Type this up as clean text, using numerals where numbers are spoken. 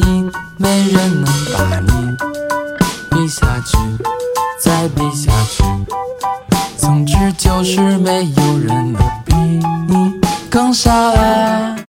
你，没人能把你比下去，再比下去。总之就是没有人能比你更傻啊。